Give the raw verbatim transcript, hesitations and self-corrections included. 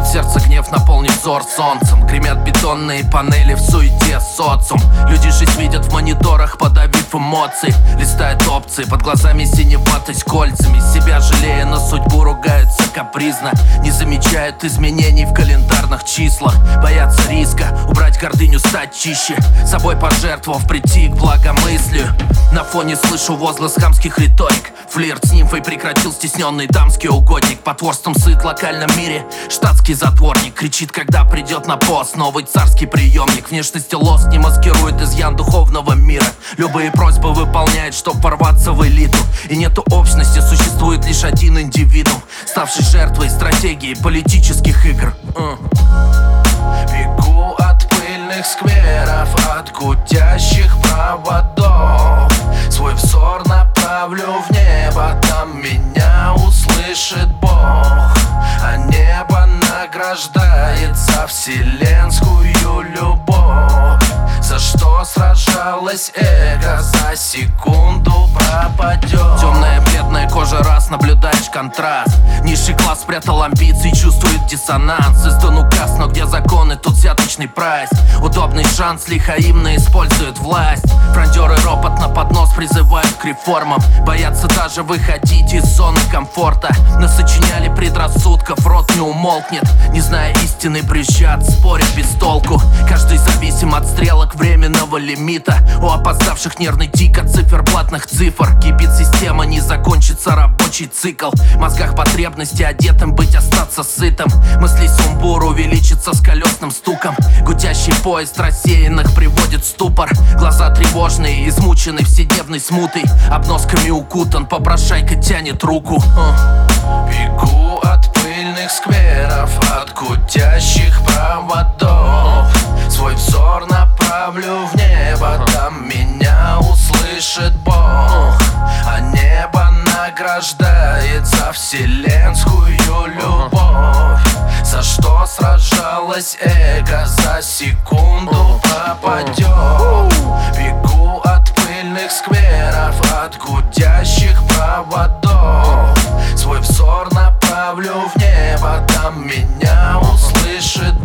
сердце гнев наполнит взор солнцем. Гремят бетонные панели в суете социум. Люди жизнь видят в мониторах, подавив эмоций. Листают опции, под глазами синеватость кольцами. Себя жалея, на судьбу ругаются капризно. Не замечают изменений в календарных числах. Боятся риска, убрать гордыню, стать чище. Собой пожертвовав, прийти к благомыслию. На фоне слышу возглас хамских риторик. Флирт с нимфой прекратил стесненный дамский угодник. Потворством сыт в локальном мире штатский затворник. Кричит, когда придет на пост новый царский приемник. Внешности лос не маскирует изъян духовного мира. Любые просьбы выполняет, чтоб ворваться в элиту. И нету общности, существует лишь один индивидуум, ставший жертвой стратегии политических игр. Бегу от пыльных скверов, от гудящих проводов. Свой взор направлю в небо, там меня услышит Бог. А небо награждает за вселенскую любовь. За что сражалось эго, за секунду пропадет. Темная бледная кожа, раз наблюдаешь контраст. Низший класс спрятал амбиции, чувствует диссонанс. Издан указ, но где законы, тут взяточный прайс. Удобный шанс, лихаимно использует власть. Фрондеры ропот на поднос призывают к реформам. Боятся даже выходить из зоны комфорта. Насочиняли предрассудков, рот не умолкнет. Не зная истины, брюзжат, спорят без толку. Каждый зависим от стрелок временного лимита. У опоздавших нервный тик от циферблатных цифр. Кипит система, не закончится рабочий цикл. В мозгах потребности одетым быть, остаться сытым. Мысли сумбур увеличится с колесным стуком. Гудящий поезд рассеянных приводит в ступор. Глаза тревожные, измучены вседневной смутой. Обносками укутан, попрошайка тянет руку. Бегу от пыльных скверов, от гудящих проводов. Свой взор направлю в небо, там меня услышит Бог. А небо награждает за вселенскую любовь. За что сражалось эго, за секунду пропадет. Бегу от пыльных скверов, от гудящих проводов. Свой взор направлю в небо, там меня услышит